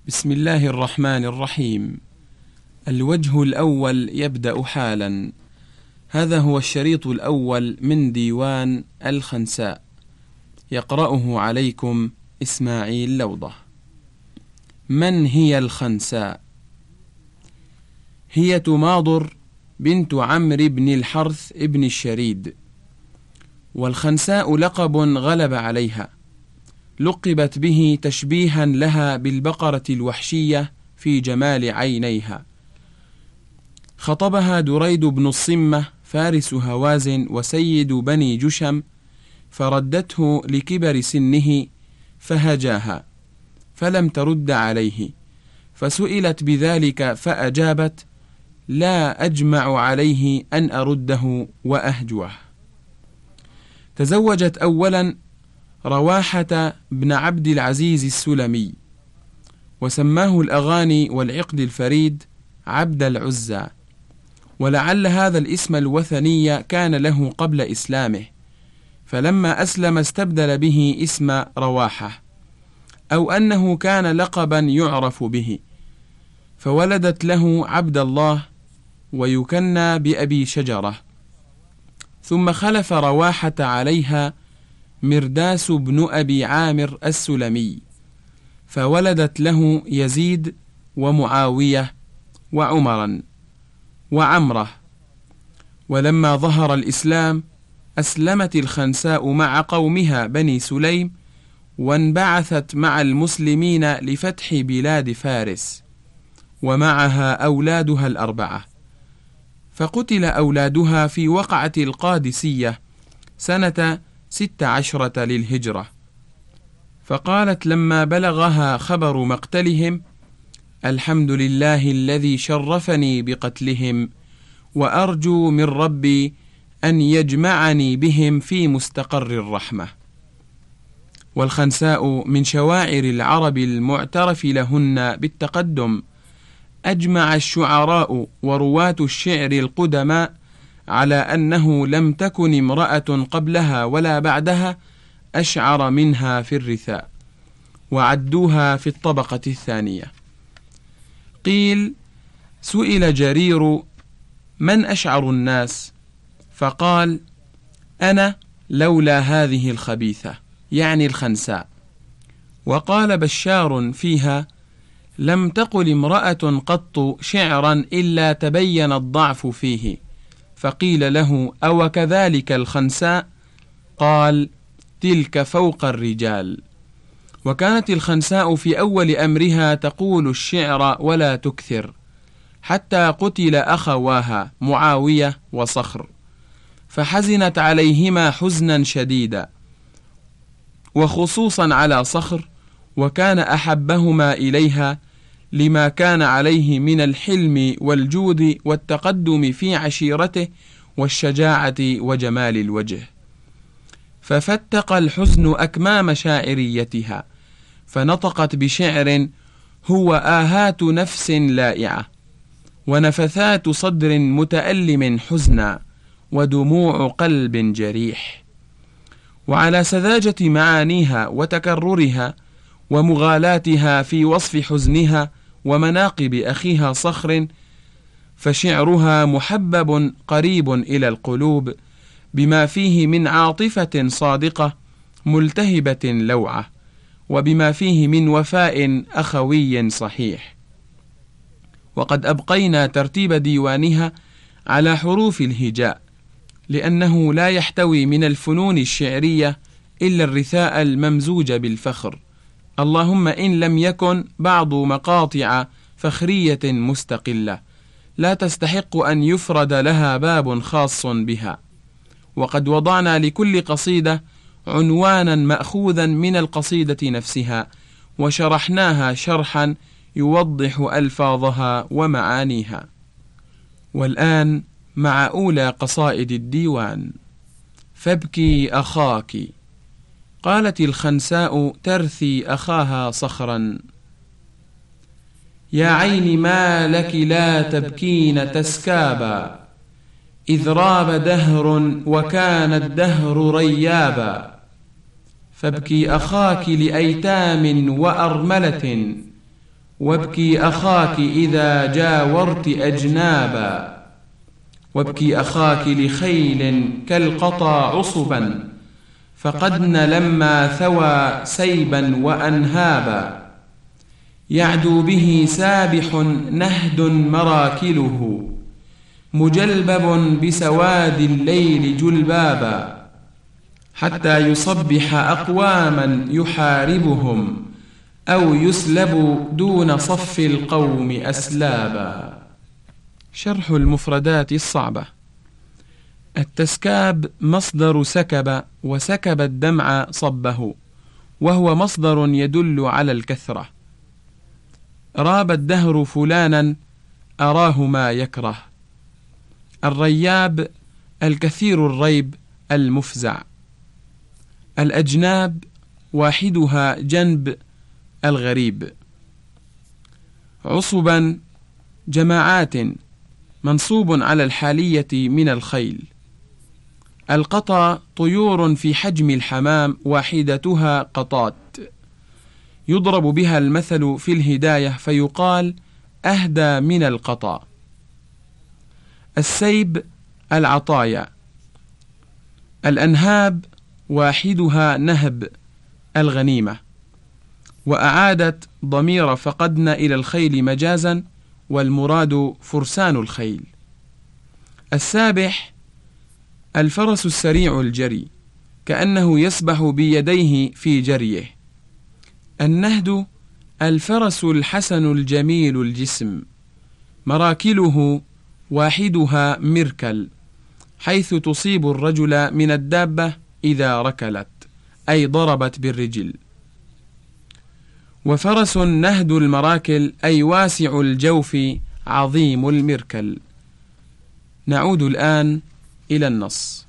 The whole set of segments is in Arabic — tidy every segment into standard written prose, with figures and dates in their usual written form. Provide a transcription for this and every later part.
بسم الله الرحمن الرحيم. الوجه الأول يبدأ حالا. هذا هو الشريط الأول من ديوان الخنساء، يقرأه عليكم إسماعيل لوضة. من هي الخنساء؟ هي تماضر بنت عمرو بن الحرث ابن الشريد، والخنساء لقب غلب عليها، لقبت به تشبيها لها بالبقرة الوحشية في جمال عينيها. خطبها دريد بن الصمة فارس هوازن وسيد بني جشم، فردته لكبر سنه فهجاها، فلم ترد عليه، فسئلت بذلك فأجابت: لا أجمع عليه أن أرده وأهجوه. تزوجت أولا رواحة بن عبد العزيز السلمي، وسماه الأغاني والعقد الفريد عبد العزى، ولعل هذا الاسم الوثني كان له قبل إسلامه، فلما أسلم استبدل به اسم رواحة، أو أنه كان لقبا يعرف به، فولدت له عبد الله ويكنى بأبي شجرة. ثم خلف رواحة عليها مرداس بن أبي عامر السلمي، فولدت له يزيد ومعاوية وعمرا وعمرة. ولما ظهر الإسلام أسلمت الخنساء مع قومها بني سليم، وانبعثت مع المسلمين لفتح بلاد فارس، ومعها أولادها الأربعة، فقتل أولادها في وقعة القادسية سنة 16 للهجرة. فقالت لما بلغها خبر مقتلهم: الحمد لله الذي شرفني بقتلهم، وأرجو من ربي أن يجمعني بهم في مستقر الرحمة. والخنساء من شواعر العرب المعترف لهن بالتقدم. أجمع الشعراء ورواة الشعر القدماء على أنه لم تكن امرأة قبلها ولا بعدها أشعر منها في الرثاء، وعدوها في الطبقة الثانية. قيل: سئل جرير: من أشعر الناس؟ فقال: أنا لولا هذه الخبيثة، يعني الخنساء. وقال بشار فيها: لم تقل امرأة قط شعرا إلا تبين الضعف فيه. فقيل له: أو كذلك الخنساء؟ قال: تلك فوق الرجال. وكانت الخنساء في أول أمرها تقول الشعر ولا تكثر، حتى قتل أخواها معاوية وصخر، فحزنت عليهما حزنا شديدا، وخصوصا على صخر، وكان أحبهما إليها لما كان عليه من الحلم والجود والتقدم في عشيرته والشجاعة وجمال الوجه. ففتق الحزن أكمام شاعريتها، فنطقت بشعر هو آهات نفس لائعة، ونفثات صدر متألم حزنا، ودموع قلب جريح. وعلى سذاجة معانيها وتكررها ومغالاتها في وصف حزنها ومناقب أخيها صخر، فشعرها محبب قريب إلى القلوب، بما فيه من عاطفة صادقة ملتهبة لوعة، وبما فيه من وفاء أخوي صحيح. وقد أبقينا ترتيب ديوانها على حروف الهجاء، لأنه لا يحتوي من الفنون الشعرية إلا الرثاء الممزوج بالفخر، اللهم إن لم يكن بعض مقاطع فخرية مستقلة لا تستحق أن يفرد لها باب خاص بها. وقد وضعنا لكل قصيدة عنوانا مأخوذا من القصيدة نفسها، وشرحناها شرحا يوضح ألفاظها ومعانيها. والآن مع أولى قصائد الديوان. فابكي أخاك. قالت الخنساء ترثي أخاها صخرا: يا عين ما لك لا تبكين تسكابا، إذ راب دهر وكان الدهر وابكي أخاك إذا جاورت أجنابا، وابكي أخاك لخيل كالقطى عصبا، فقدن لما ثوى سيبا وأنهابا، يعدو به سابح نهد مراكله، مجلبب بسواد الليل جلبابا، حتى يصبح أقواما يحاربهم، أو يسلب دون صف القوم أسلابا. شرح المفردات الصعبة. التسكاب مصدر سكب، وسكب الدمع صبه، وهو مصدر يدل على الكثرة. راب الدهر فلانا أراه ما يكره. الرياب الكثير الريب المفزع. الأجناب واحدها جنب الغريب. عصبا جماعات، منصوب على الحالية من الخيل. القطا طيور في حجم الحمام، واحدتها قطات، يضرب بها المثل في الهداية فيقال أهدى من القطا. السيب العطايا. الأنهاب واحدها نهب الغنيمة، وأعادت ضمير فقدن إلى الخيل مجازا، والمراد فرسان الخيل. السابح الفرس السريع الجري، كأنه يسبح بيديه في جريه. النهد الفرس الحسن الجميل الجسم، مراكله واحدها مركل، حيث تصيب الرجل من الدابة إذا ركلت، أي ضربت بالرجل. وفرس نهد المراكل، أي واسع الجوف عظيم المركل. نعود الآن إلى النص.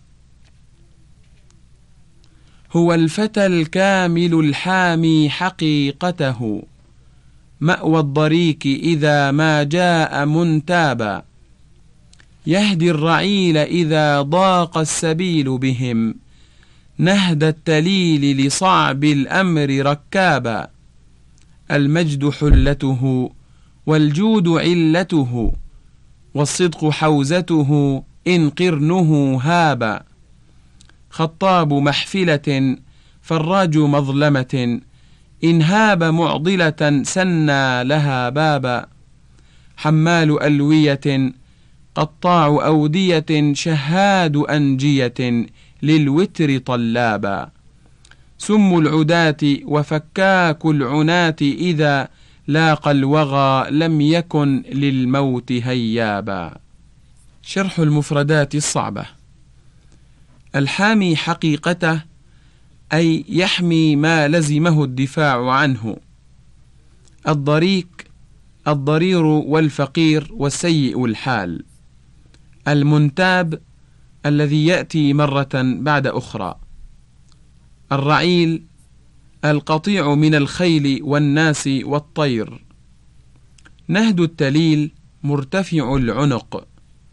هو الفتى الكامل الحامي حقيقته، مأوى الضريك إذا ما جاء منتابا، يهدي الرعيل إذا ضاق السبيل بهم، نهد التليل لصعب الأمر ركابا. المجد حلته، والجود علته، والصدق حوزته، إن قرنه هابا. خطاب محفلة، فراج مظلمة، إن هاب معضلة سنى لها بابا. حمال ألوية، قطاع أودية، شهاد أنجية، للوتر طلابا. سم العداة وفكاك العناة، إذا لاقى الوغى لم يكن للموت هيابا. شرح المفردات الصعبة. الحامي حقيقته، أي يحمي ما لزمه الدفاع عنه. الضريك الضرير والفقير والسيء الحال. المنتاب الذي يأتي مرة بعد أخرى. الرعيل القطيع من الخيل والناس والطير. نهد التليل مرتفع العنق.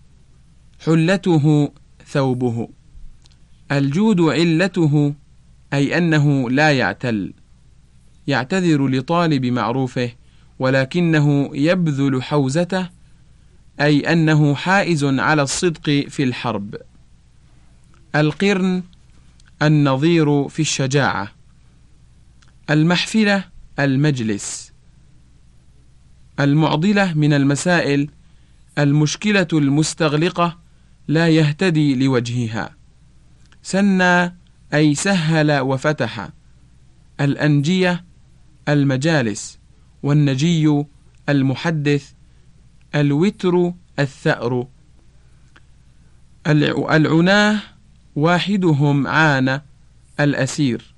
حلته ثوبه. الجود علته، أي أنه لا يعتل، يعتذر لطالب معروفه ولكنه يبذل حوزته، أي أنه حائز على الصدق في الحرب. القرن النظير في الشجاعة. المحفلة المجلس. المعضلة من المسائل المشكلة المستغلقة لا يهتدي لوجهها. سنى أي سهل وفتح. الأنجية المجالس، والنجي المحدث. الوتر الثأر. العناه واحدهم عانى الأسير.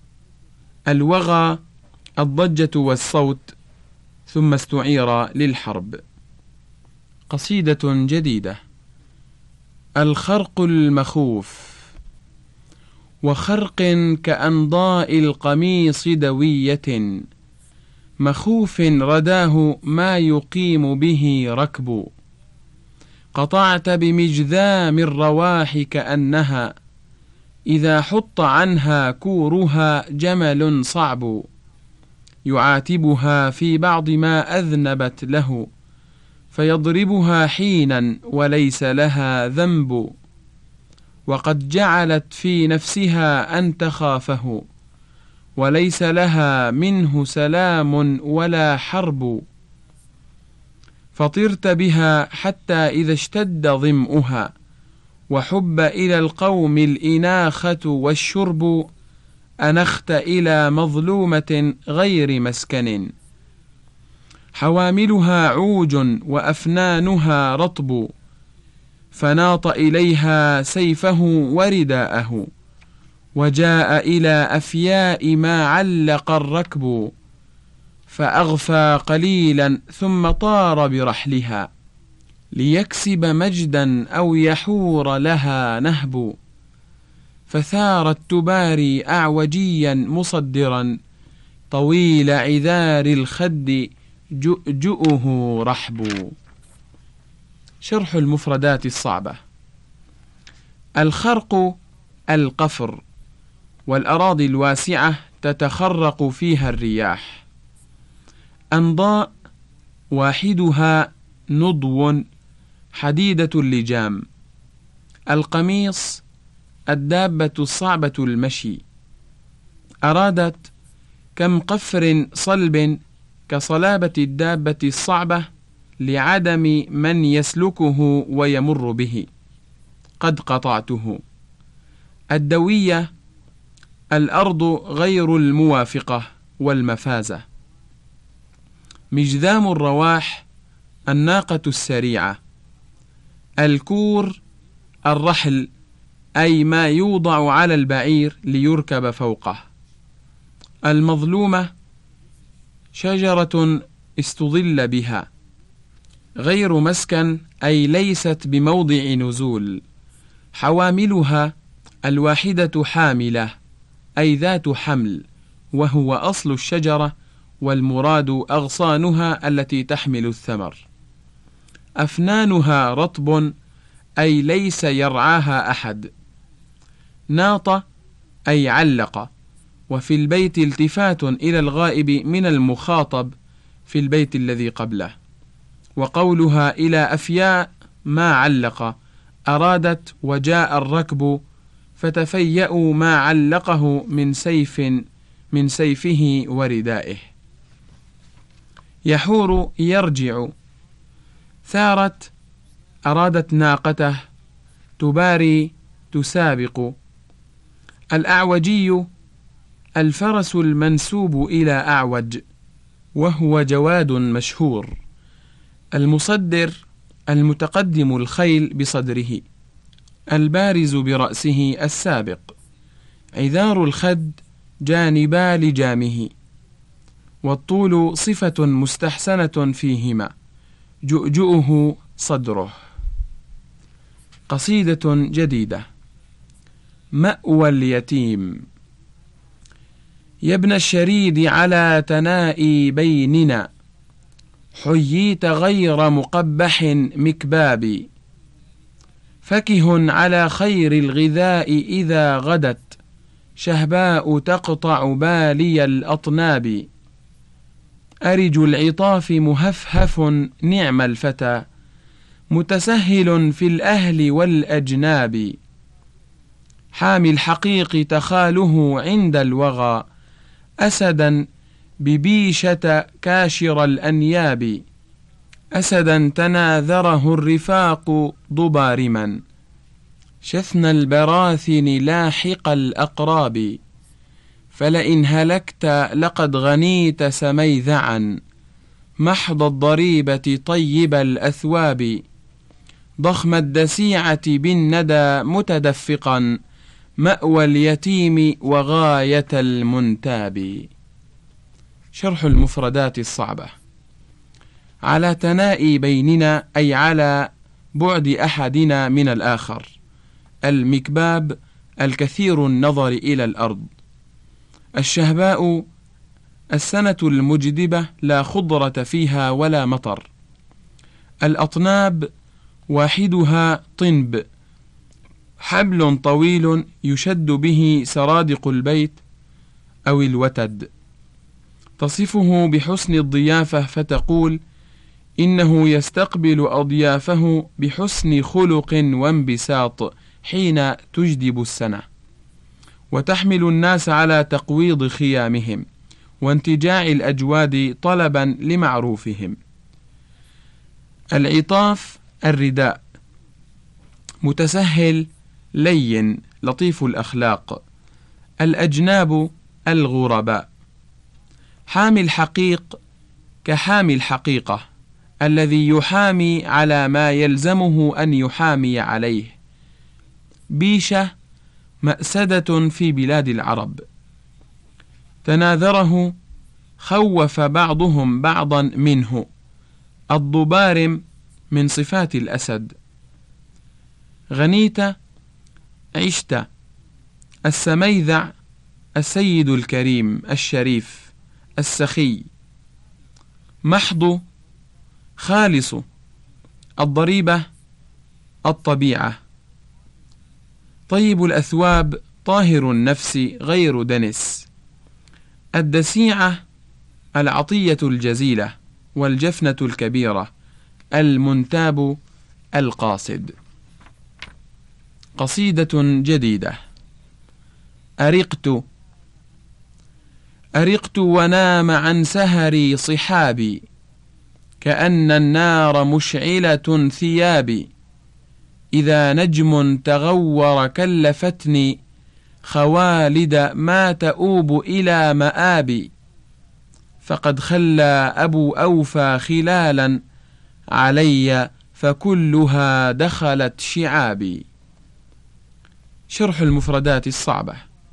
الوغى الضجة والصوت، ثم استعير للحرب. قصيدة جديدة. الخرق المخوف. وخرق كأنضاء القميص دوية، مخوف رداه ما يقيم به ركب. قطعت بمجذام الرواح كأنها، إذا حط عنها كورها جمل صعب. يعاتبها في بعض ما أذنبت له، فيضربها حينا وليس لها ذنب، وقد جعلت في نفسها أن تخافه، وليس لها منه سلام ولا حرب. فطرت بها حتى إذا اشتد ظمؤها، وحب إلى القوم الإناخة والشرب، أنخت إلى مظلومة غير مسكن. حواملها عوج وأفنانها رطب، فناط إليها سيفه ورداءه، وجاء إلى أفياء ما علق الركب، فأغفى قليلا ثم طار برحلها، ليكسب مجدا أو يحور لها نهب. فثارت تباري أعوجيا مصدرا، طويل عذار الخد جؤجؤه رحب. شرح المفردات الصعبة. الخرق القفر، والأراضي الواسعة تتخرق فيها الرياح. أنضاء واحدها نضو حديدة اللجام. القميص الدابة الصعبة المشي. أرادت كم قفر صلب كصلابة الدابة الصعبة لعدم من يسلكه ويمر به، قد قطعته. الدوية الأرض غير الموافقة والمفازة. مجذام الرواح الناقة السريعة. الكور الرحل، أي ما يوضع على البعير ليركب فوقه. المظلومة شجرة استظل بها. غير مسكن، أي ليست بموضع نزول. حواملها الواحدة حاملة، أي ذات حمل، وهو أصل الشجرة، والمراد أغصانها التي تحمل الثمر. أفنانها رطب، أي ليس يرعاها أحد. ناط، أي علق. وفي البيت التفات إلى الغائب من المخاطب في البيت الذي قبله. وقولها إلى أفياء ما علق، أرادت وجاء الركب، فتفيأوا ما علقه من سيفه وردائه. يحور يرجع. ثارت أرادت ناقته، تباري تسابق. الأعوجي الفرس المنسوب إلى أعوج، وهو جواد مشهور. المصدر المتقدم الخيل بصدره، البارز برأسه السابق. عذار الخد جانبا لجامه، والطول صفة مستحسنة فيهما، جؤجؤه صدره. قصيدة جديدة. مأوى اليتيم. يا ابن الشريد على تنائي بيننا، حييت غير مقبح مكباب. فكه على خير الغذاء إذا غدت، شهباء تقطع بالي الأطناب. أرج العطاف مهفهف نعم الفتى، متسهل في الأهل والأجناب. حامي الحقيق تخاله عند الوغى، أسدا ببيشة كاشر الأنياب. أسدا تناذره الرفاق ضبارما، شثن البراثن لاحق الأقراب. فلئن هلكت لقد غنيت سميذعا، محض الضريبة طيب الأثواب. ضخم الدسيعة بالندى متدفقا، مأوى اليتيم وغاية المنتاب. شرح المفردات الصعبة. على تنائي بيننا، أي على بعد أحدنا من الآخر. المكباب الكثير النظر إلى الأرض. الشهباء السنة المجدبة لا خضرة فيها ولا مطر. الأطناب واحدها طنب، حبل طويل يشد به سرادق البيت أو الوتد. تصفه بحسن الضيافة فتقول: إنه يستقبل أضيافه بحسن خلق وانبساط حين تجدب السنة، وتحمل الناس على تقويض خيامهم وانتجاع الأجواد طلبا لمعروفهم. العطاف الرداء، متسهل لين لطيف الأخلاق. الأجناب الغرباء. حامي الحقيق كحامي الحقيقة، الذي يحامي على ما يلزمه أن يحامي عليه. بيشة مأسدة في بلاد العرب. تناذره، خوف بعضهم بعضا منه. الضبارم من صفات الأسد. غنيت، عشت. السميذع السيد الكريم الشريف السخي. محض، خالص. الضريبة الطبيعة. طيب الأثواب طاهر النفس غير دنس. الدسيعة العطية الجزيلة والجفنة الكبيرة. المنتاب القاصد. قصيدة جديدة. أرقت ونام عن سهري صحابي، كأن النار مشعلة ثيابي. إذا نجم تغور كلفتني، خوالد ما تؤوب إلى مآبي. فقد خلى أبو أوفى خلالا علي، فكلها دخلت شعابي. شرح المفردات الصعبة.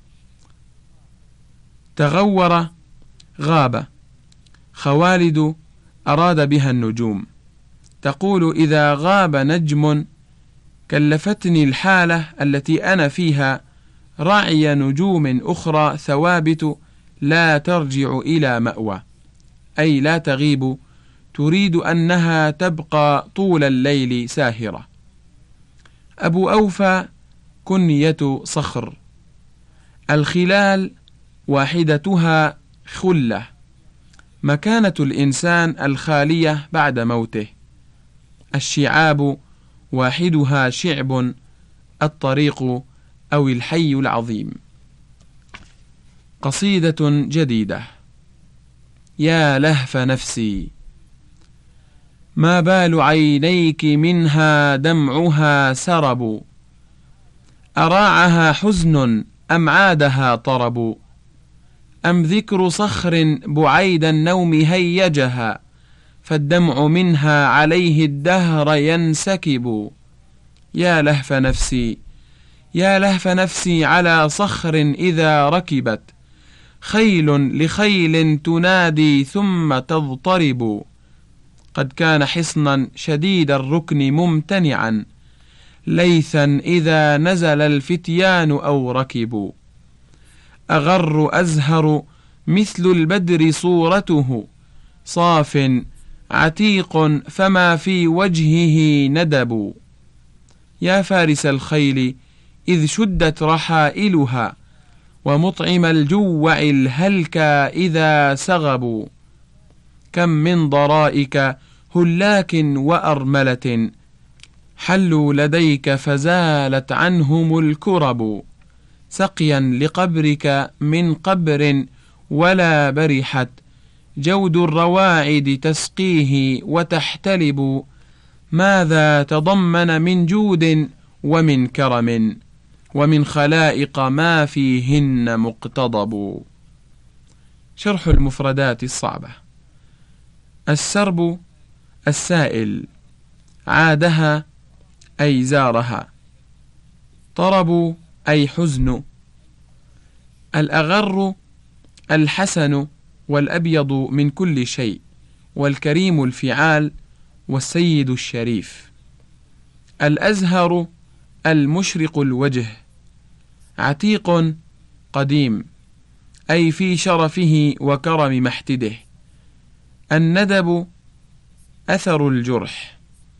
تغور، غاب. خوالد أراد بها النجوم. تقول: إذا غاب نجم كلفتني الحالة التي أنا فيها رعي نجوم أخرى ثوابت لا ترجع إلى مأوى، أي لا تغيب، تريد أنها تبقى طول الليل ساهرة. أبو أوفى كنية صخر. الخلال واحدتها خلة، مكانة الإنسان الخالية بعد موته. الشعاب واحدها شعب، الطريق أو الحي العظيم. قصيدة جديدة. يا لهف نفسي، ما بال عينيك منها دمعها سرب. أراعها حزن أم عادها طرب؟ أم ذكر صخر بعيد النوم هيجها، فالدمع منها عليه الدهر ينسكب. يا لهف نفسي، يا لهف نفسي على صخر إذا ركبت، خيل لخيل تنادي ثم تضطرب. قد كان حصنا شديد الركن ممتنعا، ليثا إذا نزل الفتيان أو ركبوا. أغر أزهر مثل البدر صورته، صاف عتيق فما في وجهه ندب. يا فارس الخيل إذ شدت رحائلها، ومطعم الجوع الهلكى إذا سغبوا. كم من ضرائك هلاك وأرملة، حلوا لديك فزالت عنهم الكرب. سقيا لقبرك من قبر ولا برحت، جود الرواعد تسقيه وتحتلب. ماذا تضمن من جود ومن كرم، ومن خلائق ما فيهن مقتضب. شرح المفردات الصعبة. السرب السائل، عادها أي زارها. طرب أي حزن. الأغر الحسن والأبيض من كل شيء، والكريم الفعال، والسيد الشريف. الأزهر المشرق الوجه. عتيق قديم، أي في شرفه وكرم محتده. الندب أثر الجرح.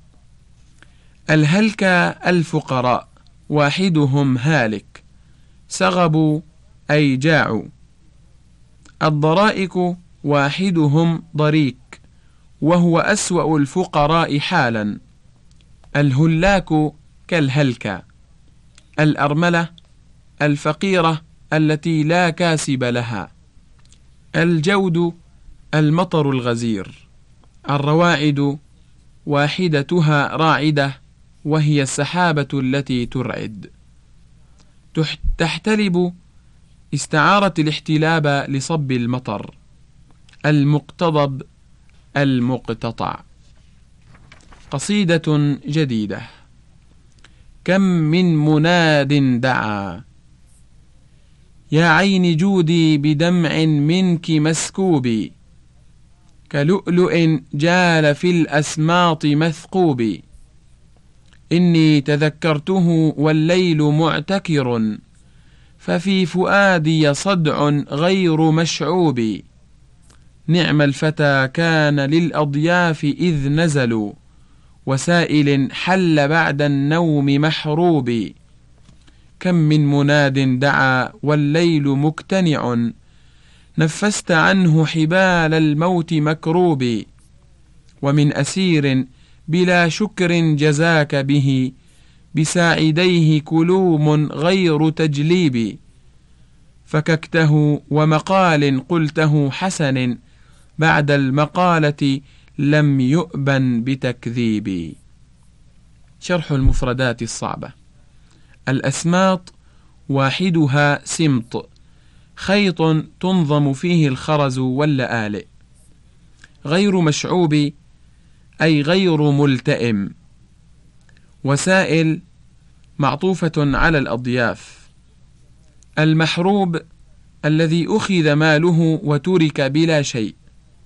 الهلكى الفقراء، واحدهم هالك. سغبوا أي جاعوا. الضرائك واحدهم ضريك وهو أسوأ الفقراء حالا. الهلاك كالهلكة، الأرملة الفقيرة التي لا كاسب لها. الجود المطر الغزير. الرواعد واحدتها راعدة وهي السحابة التي ترعد. تحتلب استعارت الاحتلاب لصب المطر. المقتضب المقتطع. قصيدة جديدة. كم من مناد دعا، يا عين جودي بدمع منك مسكوب، كلؤلؤ جال في الأسماط مثقوب. إني تذكرته والليل معتكر، ففي فؤادي صدع غير مشعوب. نعم الفتى كان للأضياف إذ نزلوا، وسائل حل بعد النوم محروب. كم من مناد دعا والليل مكتنع، نفست عنه حبال الموت مكروب. ومن أسير بلا شكر جزاك به، بساعديه كلوم غير تجليب. فككته ومقال قلته حسن، بعد المقالة لم يؤبن بتكذيب. شرح المفردات الصعبة. الأسماط واحدها سمط، خيط تنظم فيه الخرز واللآلئ. غير مشعوب أي غير ملتئم. وسائل معطوفة على الأضياف. المحروب الذي أخذ ماله وترك بلا شيء.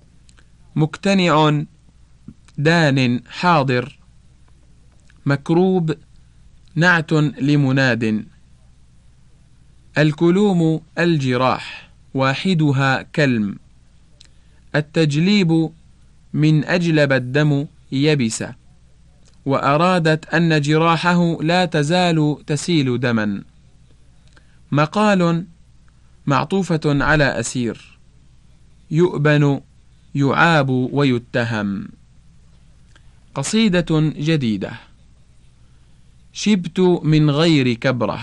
مكتنع دان حاضر. مكروب نعت لمناد. الكلوم الجراح، واحدها كلم. التجليب من أجلب الدم يبس، وأرادت أن جراحه لا تزال تسيل دما. مقال معطوفة على أسير. يؤبن يعاب ويتهم. قصيدة جديدة. شبت من غير كبرة.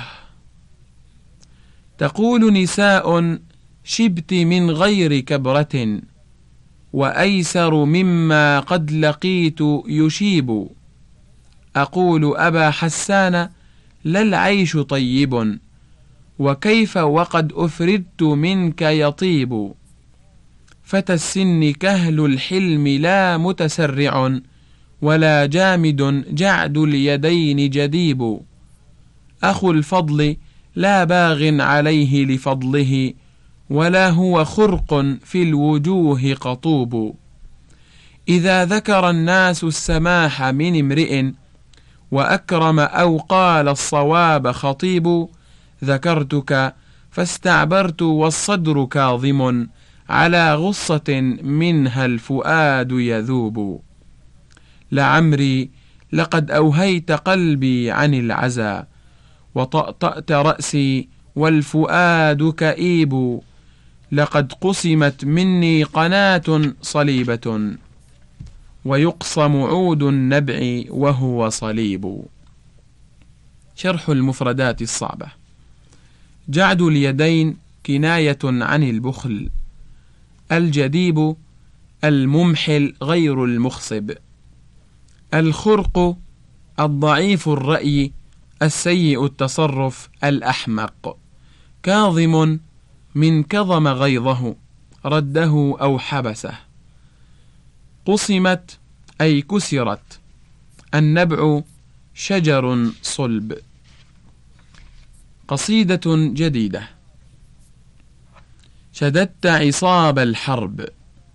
تقول نساء شبت من غير كبرة، وأيسر مما قد لقيت يشيب. أقول أبا حسان لا العيش طيب، وكيف وقد أفردت منك يطيب. فتى السن كهل الحلم لا متسرع، ولا جامد جعد اليدين جديب. أخو الفضل لا باغ عليه لفضله، ولا هو خرق في الوجوه قطوب. إذا ذكر الناس السماح من امرئ، وأكرم أو قال الصواب خطيب، ذكرتك فاستعبرت والصدر كاظم، على غصة منها الفؤاد يذوب. لعمري لقد أوهيت قلبي عن العزا، وطأطأت رأسي والفؤاد كئيب. لقد قسمت مني قناة صليبة، ويقصم عود النبع وهو صليب. شرح المفردات الصعبة. جعد اليدين كناية عن البخل. الجديب الممحل غير المخصب. الخرق الضعيف الرأي السيء التصرف الأحمق. كاظم من كظم غيظه، رده أو حبسه. قسمت أي كسرت. النبع شجر صلب. قصيدة جديدة. شددت عصاب الحرب.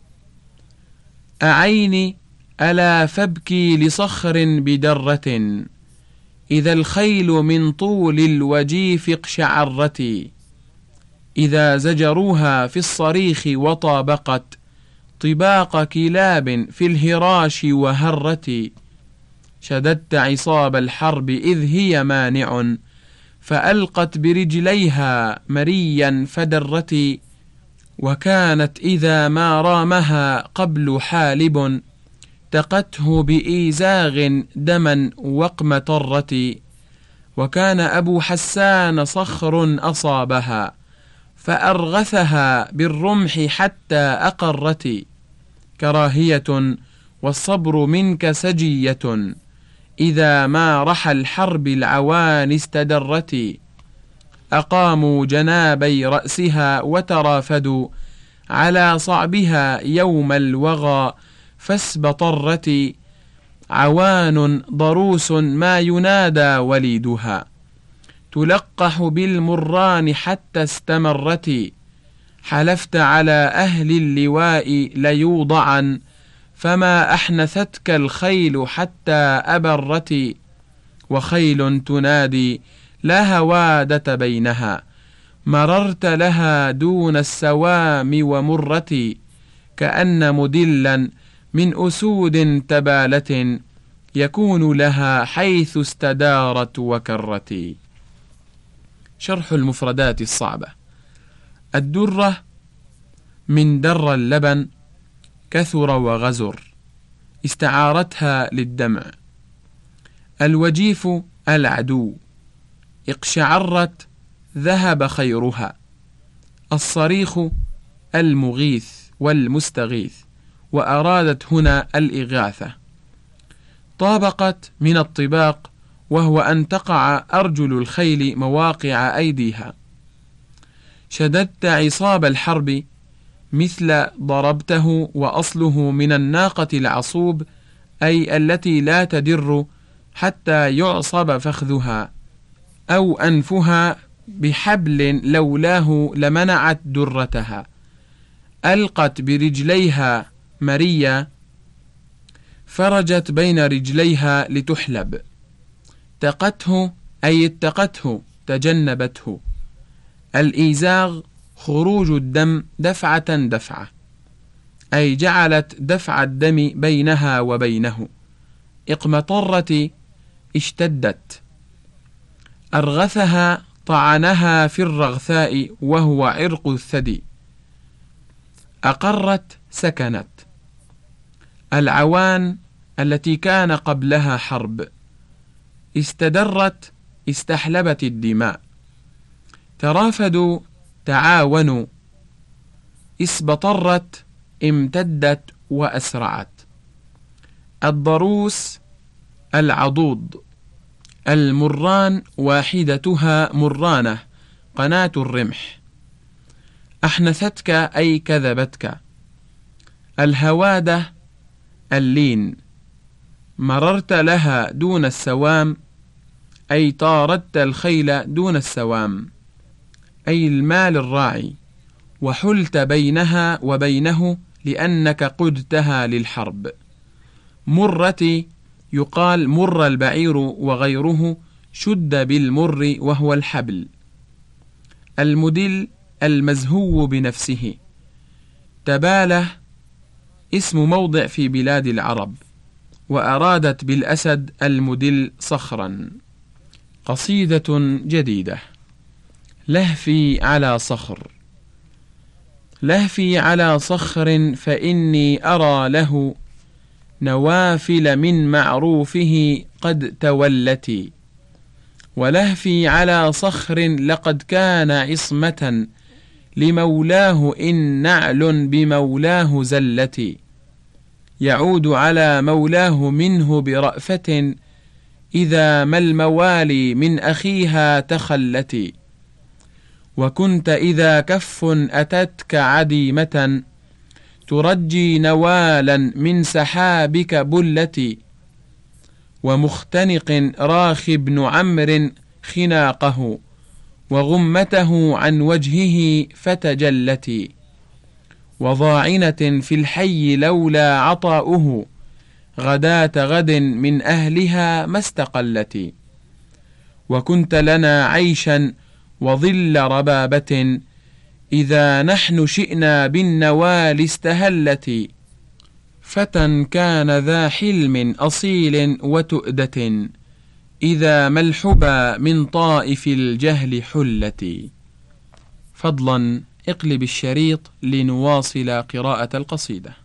أعيني ألا فابكي لصخر بدرة، إذا الخيل من طول الوجيف اقشعرت. إذا زجروها في الصريخ وطابقت، طباق كلاب في الهراش وهرت. شددت عصاب الحرب إذ هي مانع، فألقت برجليها مريا فدرت. وكانت إذا ما رامها قبل حالب تقته بإيزاغ دما وقمطرة. وكان أبو حسان صخر أصابها فأرغثها بالرمح حتى أقرت. كراهية والصبر منك سجية، إذا ما رحى الحرب العوان استدرت. أقاموا جنابي رأسها وترافدوا على صعبها يوم الوغى فاسبطرت. عوان ضروس ما ينادى وليدها، تلقح بالمران حتى استمرت. حلفت على أهل اللواء ليوضعا، فما أحنثتك الخيل حتى أبرت. وخيل تنادي لا هوادة بينها، مررت لها دون السوام ومرة. كأن مدلا من أسود تبالة، يكون لها حيث استدارت وكرت. شرح المفردات الصعبة. الدرة من در اللبن، كثر وغزر، استعارتها للدمع. الوجيف العدو، اقشعرت ذهب خيرها. الصريخ المغيث والمستغيث، وأرادت هنا الإغاثة. طابقت من الطباق، وهو أن تقع أرجل الخيل مواقع أيديها. شددت عصاب الحرب، مثل ضربته، وأصله من الناقة العصوب، أي التي لا تدر حتى يعصب فخذها أو أنفها بحبل، لولاه لمنعت درتها. ألقت برجليها مريا، فرجت بين رجليها لتحلب. تقته أي اتقته، تجنبته. الإيزاغ خروج الدم دفعة دفعة، أي جعلت دفع الدم بينها وبينه. اقمطرت اشتدت. أرغثها طعنها في الرغثاء، وهو عرق الثدي. أقرت سكنت. العوان التي كان قبلها حرب. استدرت استحلبت الدماء. ترافدوا تعاونوا. اسبطرت امتدت وأسرعت. الضروس العضوض. المران واحدتها مرانة، قناة الرمح. أحنثتك أي كذبتك. الهوادة اللين. مررت لها دون السوام، أي طاردت الخيل دون السوام، أي المال الراعي. وحلت بينها وبينه، لأنك قدتها للحرب. مرتي يقال مر البعير وغيره، شد بالمر وهو الحبل. المدل المزهو بنفسه. تباله اسم موضع في بلاد العرب، وأرادت بالأسد المدل صخرا. قصيدة جديدة. لهفي على صخر. لهفي على صخر، فإني أرى له نوافل من معروفه قد تولتي. ولهفي على صخر لقد كان عصمة، لمولاه إن نعل بمولاه زلتي. يعود على مولاه منه برأفة، إذا ما الموالي من أخيها تخلتي. وكنت إذا كف أتتك عديمة، ترجي نوالا من سحابك بلتي. ومختنق راخي بن عمرو خناقه، وغمته عن وجهه فتجلتي. وضاعنة في الحي لولا عطاؤه، غداة غد من أهلها ما استقلتي. وكنت لنا عيشا وظل ربابة، إذا نحن شئنا بالنوال استهلتي. فتى كان ذا حلم أصيل وتؤدة، إذا ما الحبى من طائف الجهل حلتي. فضلا اقلب الشريط لنواصل قراءة القصيدة.